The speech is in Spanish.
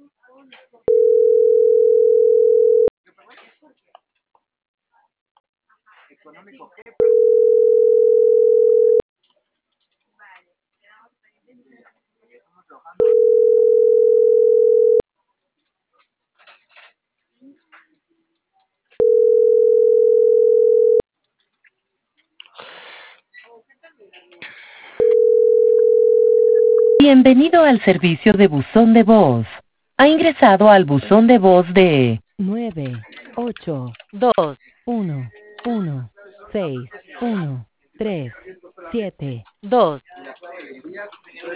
Bienvenido al servicio de buzón de voz. Ha ingresado al buzón de voz de 988-216-137-2.